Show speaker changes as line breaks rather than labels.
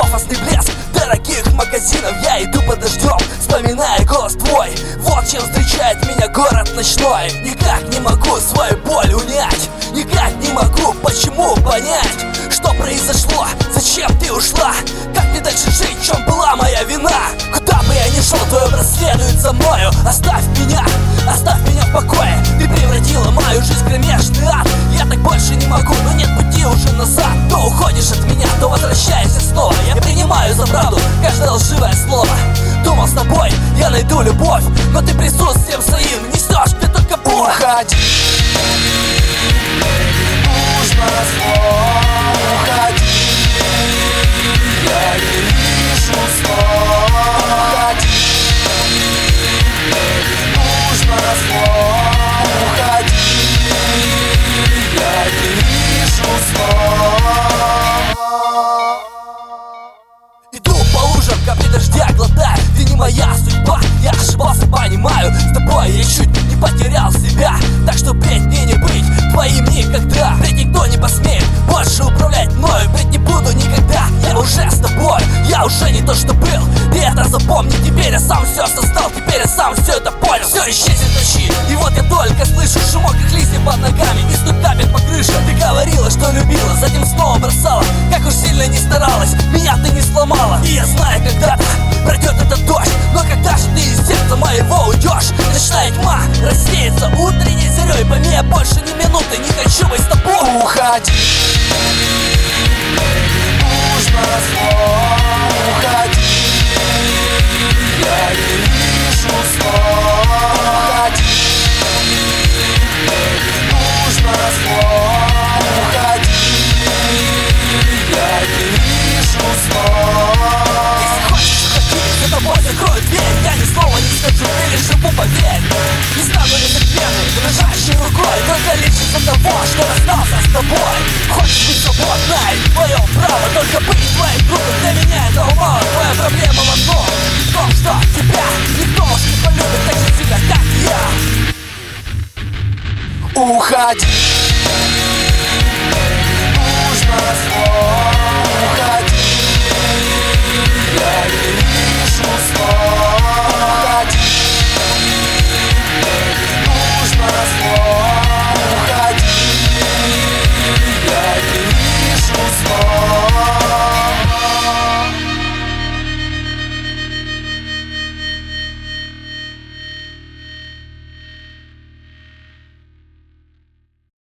пафосный блеск дорогих магазинов. Я иду под дождем, вспоминая голос твой. Вот чем встречает меня город ночной. Никак не могу свою боль унять, никак не могу почему понять, что произошло, зачем ты ушла, как мне дальше жить, в чем была моя вина. Куда бы я ни шел, твой образ следует за мною. Оставь меня в покое. Ты превратила мою жизнь в кромешный ад. Я так больше не могу, но нет пути уже назад. То уходишь от меня, то возвращаешься снова. Я принимаю за правду каждое лживое слово. Думал, с тобой я найду любовь, но ты присутствием своим несешь мне только боль.
Уходи, нужно снова уходи. Я не вижу снова. Уходи, нужно снова уходи. Я не вижу снова.
Иду по лужам, капли дождя глотаю. Ты не моя судьба, я ошибался, понимаю. С тобой я чуть не потерял себя. Так что впредь мне не быть твоим никогда. Впредь никто не посмеет больше управлять мною. Впредь не буду никогда, я уже с тобой. Я уже не то, что был, ты это запомни. Теперь я сам все создал, теперь я сам все это понял. Все исчезнет ночи, и вот я только слышу шумок, как листья под ногами и стук капель по крыше. Ты говорила, что любила, затем снова бросала. Как уж сильно не старалась, меня ты не сломала. И я знаю, когда-то пройдет этот дождь, но когда же ты из сердца моего уйдешь? Ночная тьма рассеется утренней зарей. Пойми, я больше ни минуты не хочу быть с тобой.
Уходи, нужно снова уходи. Я не вижу снова. Уходи, нужно снова уходи. Я не вижу снова.
Если хочешь уходить, за тобой закрою дверь. Я ни слова не скажу, переживу, поверь. Не стану лезть к вену, дрожащей рукой. Только лишь из-за того, что расстался с тобой. Хочешь быть свободной, твое право. Только быть твоим другом, для меня этого мало. Твоя проблема в одном, в том, что тебя никто уж не полюбит так же сильно, как я.
Уходи.